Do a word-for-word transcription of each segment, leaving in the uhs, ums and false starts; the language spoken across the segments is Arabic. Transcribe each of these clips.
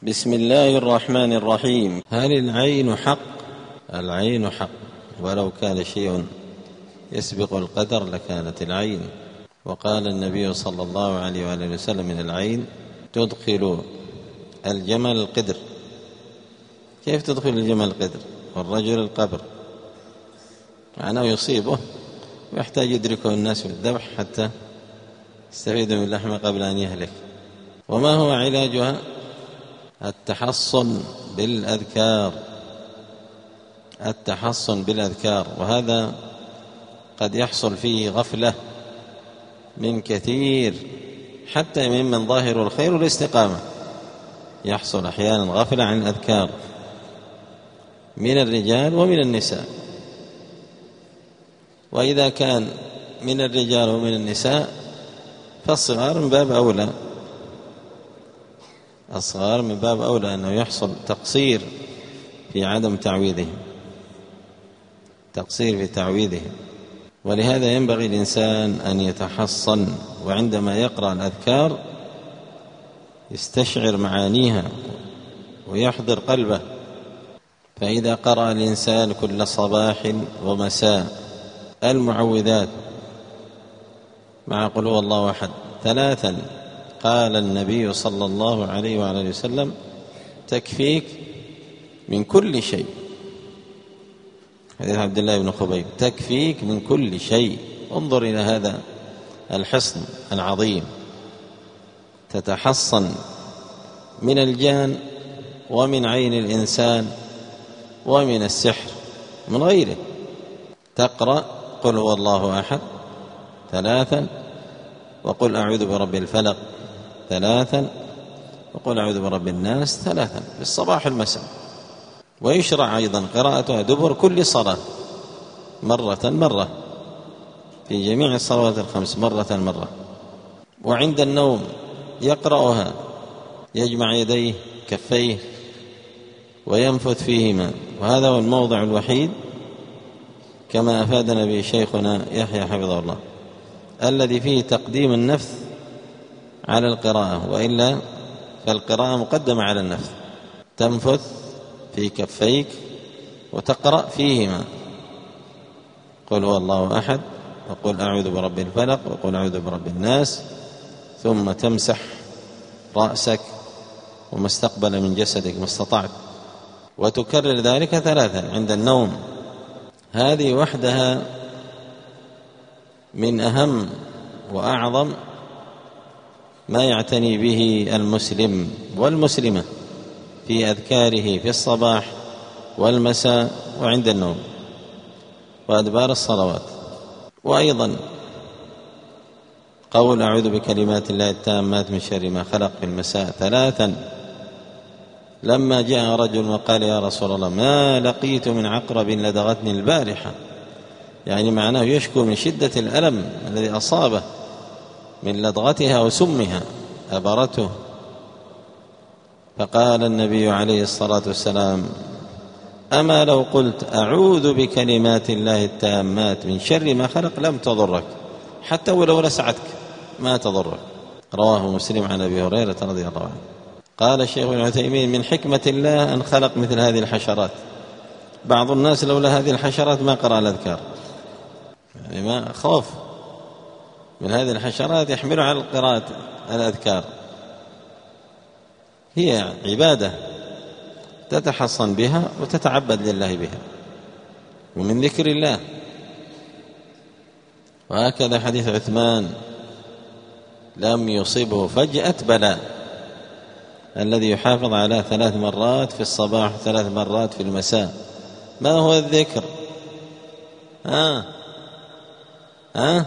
بسم الله الرحمن الرحيم. هل العين حق؟ العين حق، ولو كان شيء يسبق القدر لكانت العين. وقال النبي صلى الله عليه وآله وسلم: من العين تدخل الجمل القدر. كيف تدخل الجمل القدر والرجل القبر؟ معناه يصيبه ويحتاج يدركه الناس بالذبح حتى يستفيدوا من لحمه قبل أن يهلك. وما هو علاجها؟ التحصن بالأذكار، التحصن بالأذكار. وهذا قد يحصل فيه غفلة من كثير، حتى ممن ظاهر الخير والاستقامة يحصل أحيانا غفلة عن الأذكار من الرجال ومن النساء. وإذا كان من الرجال ومن النساء فالصغار من باب أولى، الصغار من باب أولى أنه يحصل تقصير في عدم تعويذهم، تقصير في تعويذهم. ولهذا ينبغي الإنسان أن يتحصن، وعندما يقرأ الأذكار يستشعر معانيها ويحضر قلبه. فإذا قرأ الإنسان كل صباح ومساء المعوذات مع قل هو الله أحد ثلاثا، قال النبي صلى الله عليه وآله وسلم: تكفيك من كل شيء. حديث عبد الله بن خبيب: تكفيك من كل شيء. انظر إلى هذا الحصن العظيم، تتحصن من الجان ومن عين الإنسان ومن السحر من غيره. تقرأ قل هو الله أحد ثلاثا، وقل أعوذ برب الفلق ثلاثا، وقل أعوذ برب الناس ثلاثا في الصباح والمساء. ويشرع أيضا قراءتها دبر كل صلاة مرة مرة في جميع الصلوات الخمس مرة مرة. وعند النوم يقرأها، يجمع يديه كفيه وينفث فيهما، وهذا هو الموضع الوحيد كما أفادنا به شيخنا يحيى حفظه الله الذي فيه تقديم النفث على القراءة، وإلا فالقراءة مقدمة على النفث. تنفث في كفيك وتقرأ فيهما قل هو الله أحد، وقل أعوذ برب الفلق، وقل أعوذ برب الناس، ثم تمسح رأسك وما استقبل من جسدك ما استطعت، وتكرر ذلك ثلاثا عند النوم. هذه وحدها من أهم وأعظم ما يعتني به المسلم والمسلمة في أذكاره في الصباح والمساء وعند النوم وأدبار الصلوات. وأيضا قول أعوذ بكلمات الله التامات من شر ما خلق في المساء ثلاثا. لما جاء رجل وقال: يا رسول الله، ما لقيت من عقرب لدغتني البارحة، يعني معناه يشكو من شدة الألم الذي أصابه من لدغتها وسمها أبرته. فقال النبي عليه الصلاة والسلام: أما لو قلت أعوذ بكلمات الله التامات من شر ما خلق لم تضرك، حتى ولو لسعتك ما تضرك. رواه مسلم عن أبي هريرة رضي الله عنه. قال الشيخ ابن عثيمين: من حكمة الله أن خلق مثل هذه الحشرات. بعض الناس لولا هذه الحشرات ما قرأ الأذكار، يعني ما خوف من هذه الحشرات يحمله على قراءة الأذكار. هي عبادة تتحصن بها وتتعبد لله بها ومن ذكر الله. وهكذا حديث عثمان: لم يصبه فجأة بلاء، الذي يحافظ على ثلاث مرات في الصباح وثلاث مرات في المساء. ما هو الذكر؟ ها ها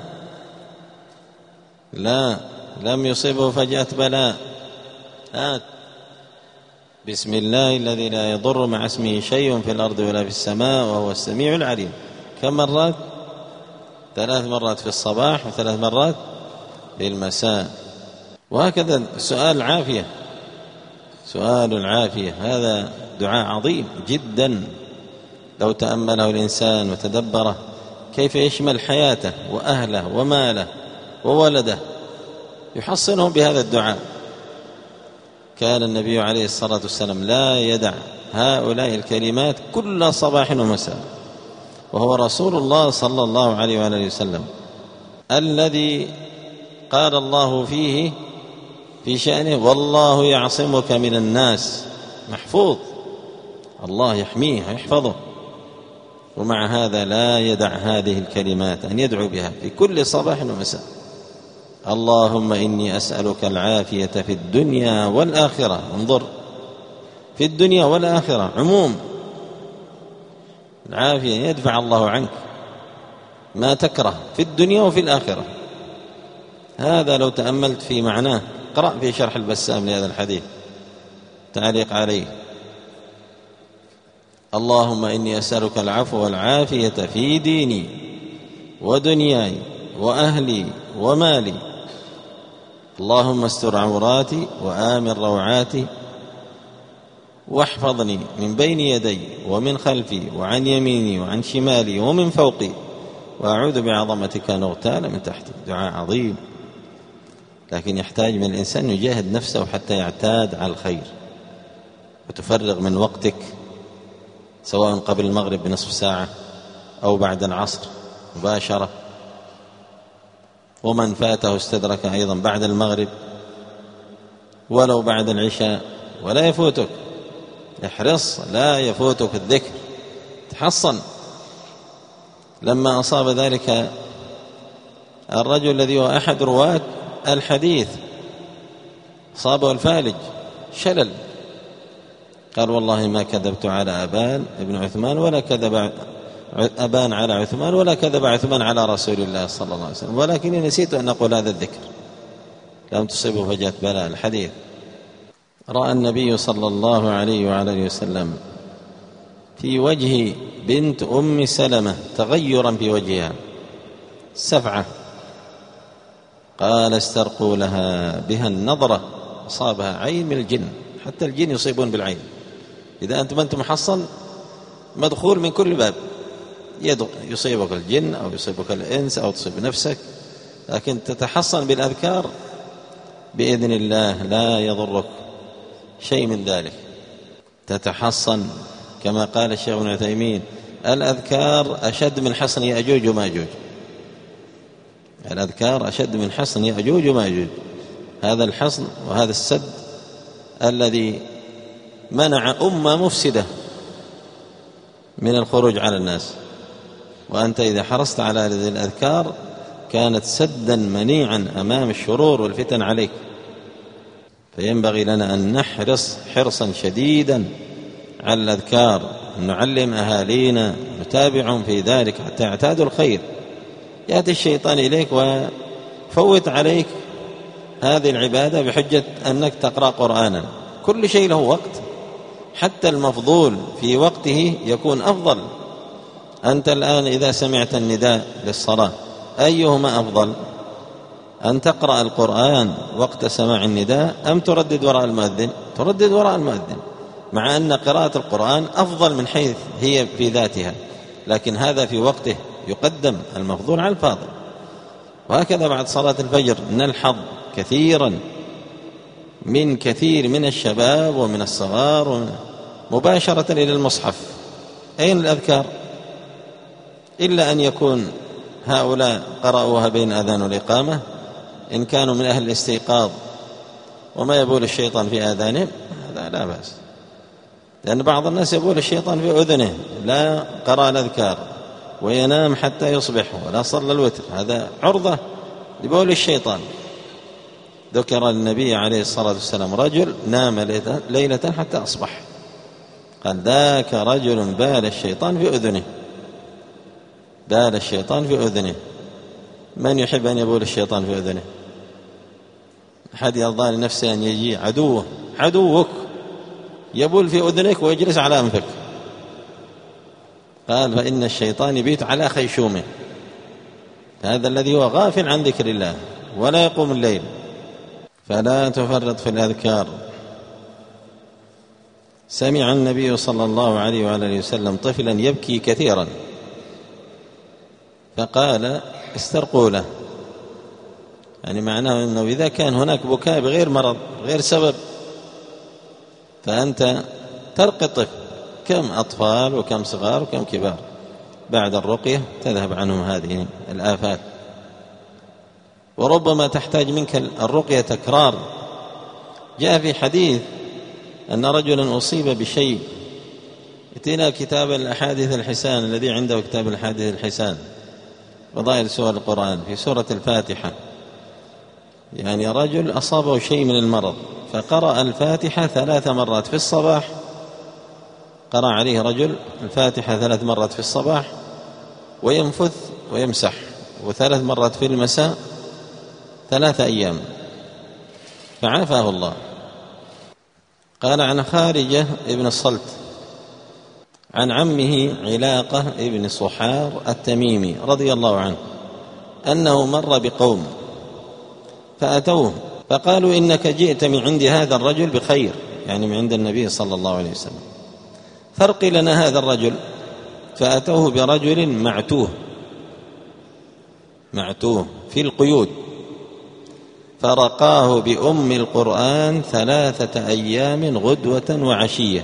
لا، لم يصبه فجأة بلاء. هات بسم الله الذي لا يضر مع اسمه شيء في الأرض ولا في السماء وهو السميع العليم. كم مرات؟ ثلاث مرات في الصباح وثلاث مرات في المساء. وهكذا سؤال العافية، سؤال العافية هذا دعاء عظيم جدا لو تأمله الإنسان وتدبره، كيف يشمل حياته وأهله وماله وولده، يحصنهم بهذا الدعاء. كان النبي عليه الصلاة والسلام لا يدع هؤلاء الكلمات كل صباح ومساء، وهو رسول الله صلى الله عليه وآله وسلم الذي قال الله فيه في شأنه: والله يعصمك من الناس. محفوظ، الله يحميه ويحفظه، ومع هذا لا يدع هذه الكلمات أن يدعو بها في كل صباح ومساء: اللهم إني أسألك العافية في الدنيا والآخرة. انظر، في الدنيا والآخرة، عموم العافية، يدفع الله عنك ما تكره في الدنيا وفي الآخرة. هذا لو تأملت في معناه، قرأ في شرح البسام لهذا الحديث تعليق عليه: اللهم إني أسألك العفو والعافية في ديني ودنياي وأهلي ومالي، اللهم استر عوراتي وآمن روعاتي، واحفظني من بين يدي ومن خلفي وعن يميني وعن شمالي ومن فوقي، وأعوذ بعظمتك أن أغتال من تحتي. دعاء عظيم، لكن يحتاج من الإنسان يجاهد نفسه حتى يعتاد على الخير، وتفرغ من وقتك سواء قبل المغرب بنصف ساعة أو بعد العصر مباشرة، ومن فاته استدرك أيضا بعد المغرب ولو بعد العشاء، ولا يفوتك. احرص لا يفوتك الذكر، تحصن. لما أصاب ذلك الرجل الذي هو أحد رواة الحديث، أصابه الفالج، شلل، قال: والله ما كذبت على أبان ابن عثمان ولا كذب أبان على عثمان ولا كذب عثمان على رسول الله صلى الله عليه وسلم، ولكني نسيت أن أقول هذا الذكر، لم تصيبه فجأة بلاء. الحديث: رأى النبي صلى الله عليه وعلى وسلم في وجه بنت أم سلمة تغيرا في وجهها، سفعة، قال: استرقوا لها بها النظرة، أصابها عين من الجن، حتى الجن يصيبون بالعين. إذا أنت ما أنت محصن، مدخول من كل باب، يصيبك الجن أو يصيبك الإنس أو تصيب نفسك، لكن تتحصن بالأذكار بإذن الله لا يضرك شيء من ذلك. تتحصن كما قال الشيخ ابن عثيمين: الأذكار أشد من حصن يأجوج وماجوج. الأذكار أشد من حصن يأجوج وماجوج. هذا الحصن وهذا السد الذي منع أمة مفسدة من الخروج على الناس، وأنت إذا حرصت على هذه الأذكار كانت سدا منيعا أمام الشرور والفتن عليك. فينبغي لنا أن نحرص حرصا شديدا على الأذكار، نعلم أهالينا، نتابعهم في ذلك حتى يعتادوا الخير. يأتي الشيطان إليك وفوت عليك هذه العبادة بحجة أنك تقرأ قرآنا. كل شيء له وقت، حتى المفضول في وقته يكون أفضل. أنت الآن إذا سمعت النداء للصلاة أيهما أفضل؟ أن تقرأ القرآن وقت سماع النداء أم تردد وراء المؤذن؟ تردد وراء المؤذن، مع أن قراءة القرآن أفضل من حيث هي في ذاتها، لكن هذا في وقته يقدم المفضول على الفاضل. وهكذا بعد صلاة الفجر نلحظ كثيرا من كثير من الشباب ومن الصغار مباشرة إلى المصحف. أين الأذكار؟ إلا أن يكون هؤلاء قرأوها بين أذان والإقامة، إن كانوا من أهل الاستيقاظ وما يبول الشيطان في آذانهم هذا لا بأس، لأن بعض الناس يبول الشيطان في أذنه، لا قرأ الأذكار وينام حتى يصبح ولا صلى الوتر، هذا عرضة لبول الشيطان. ذكر النبي عليه الصلاة والسلام رجل نام ليلة حتى أصبح، قال: ذاك رجل بال الشيطان في أذنه، بال الشيطان في أذنه. من يحب أن يبول الشيطان في أذنه؟ أحد يرضى لنفسه أن يجي عدوه عدوك يبول في أذنك ويجلس على أنفك؟ قال: فإن الشيطان يبيت على خيشومه. هذا الذي هو غافل عن ذكر الله ولا يقوم الليل. فلا تفرط في الأذكار. سمع النبي صلى الله عليه وآله وسلم طفلا يبكي كثيرا، فقال: استرقوا له، يعني معناه أنه إذا كان هناك بكاء بغير مرض غير سبب فأنت ترقي الطفل، كم أطفال وكم صغار وكم كبار بعد الرقية تذهب عنهم هذه الآفات. وربما تحتاج منك الرقية تكرار. جاء في حديث أن رجلا أصيب بشيء، اتينا كتاب الأحاديث الحسان الذي عنده كتاب الأحاديث الحسان فضائل سور القرآن في سورة الفاتحة، يعني رجل أصابه شيء من المرض فقرأ الفاتحة ثلاث مرات في الصباح، قرأ عليه رجل الفاتحة ثلاث مرات في الصباح وينفث ويمسح، وثلاث مرات في المساء ثلاث أيام فعافاه الله. قال عن خارجة ابن الصلت عن عمه علاقة ابن صحار التميمي رضي الله عنه أنه مر بقوم فأتوه فقالوا إنك جئت من عند هذا الرجل بخير، يعني من عند النبي صلى الله عليه وسلم، فارق لنا هذا الرجل. فأتوه برجل معتوه معتوه في القيود، فرقاه بأم القرآن ثلاثة أيام غدوة وعشية،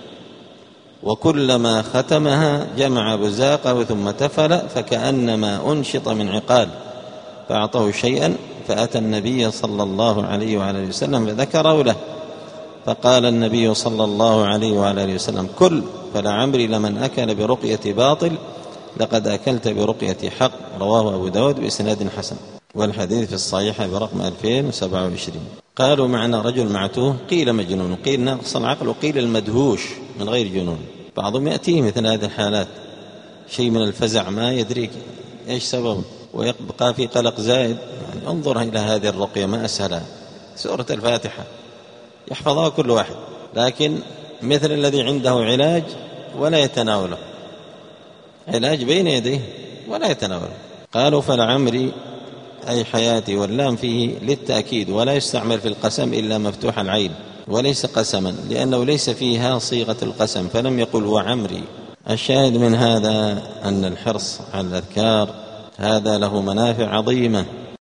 وكلما ختمها جمع بزاقه ثم تفل فكأنما أنشط من عقال، فأعطاه شيئا فأتى النبي صلى الله عليه وعلى وسلم فذكره له، فقال النبي صلى الله عليه وعلى وسلم كل، فلعمري لمن أكل برقية باطل لقد أكلت برقية حق. رواه أبو داود بإسناد حسن، والحديث في الصحيحة برقم ألفين وسبعة وعشرين. قالوا معنى رجل معتوه، قيل مجنون، قيل ناقص العقل، وقيل المدهوش من غير جنون. بعضهم يأتيه مثل هذه الحالات شيء من الفزع ما يدريك إيش سبب ويبقى في قلق زائد. يعني انظر إلى هذه الرقية ما أسهلها، سورة الفاتحة يحفظها كل واحد، لكن مثل الذي عنده علاج ولا يتناوله، علاج بين يديه ولا يتناوله. قالوا فلعمري أي حياتي، واللام فيه للتأكيد، ولا يستعمل في القسم إلا مفتوح العين وليس قسما، لأنه ليس فيها صيغة القسم، فلم يقل وعمري. الشاهد من هذا أن الحرص على الأذكار هذا له منافع عظيمة